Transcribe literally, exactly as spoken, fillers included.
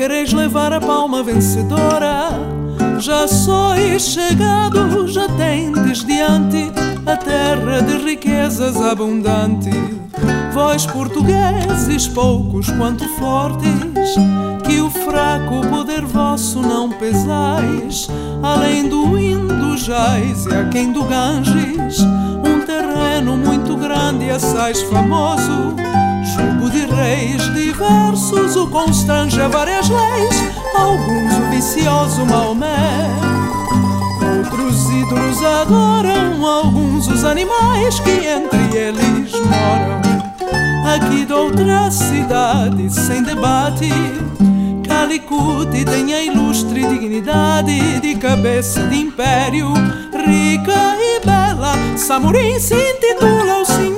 quereis levar a palma vencedora. Já sois chegado, já tendes diante a terra de riquezas abundante. Vós portugueses, poucos quanto fortes, que o fraco poder vosso não pesais. Além do Indujais e aquém do Ganges, um terreno muito grande assais famoso. Jugo de reis diversos o constrange a várias leis, alguns o vicioso Maomé. Outros ídolos adoram, alguns os animais que entre eles moram. Aqui doutra cidade sem debate, Calicut tem a ilustre dignidade de cabeça de império, rica e bela. Samorim se intitula o senhor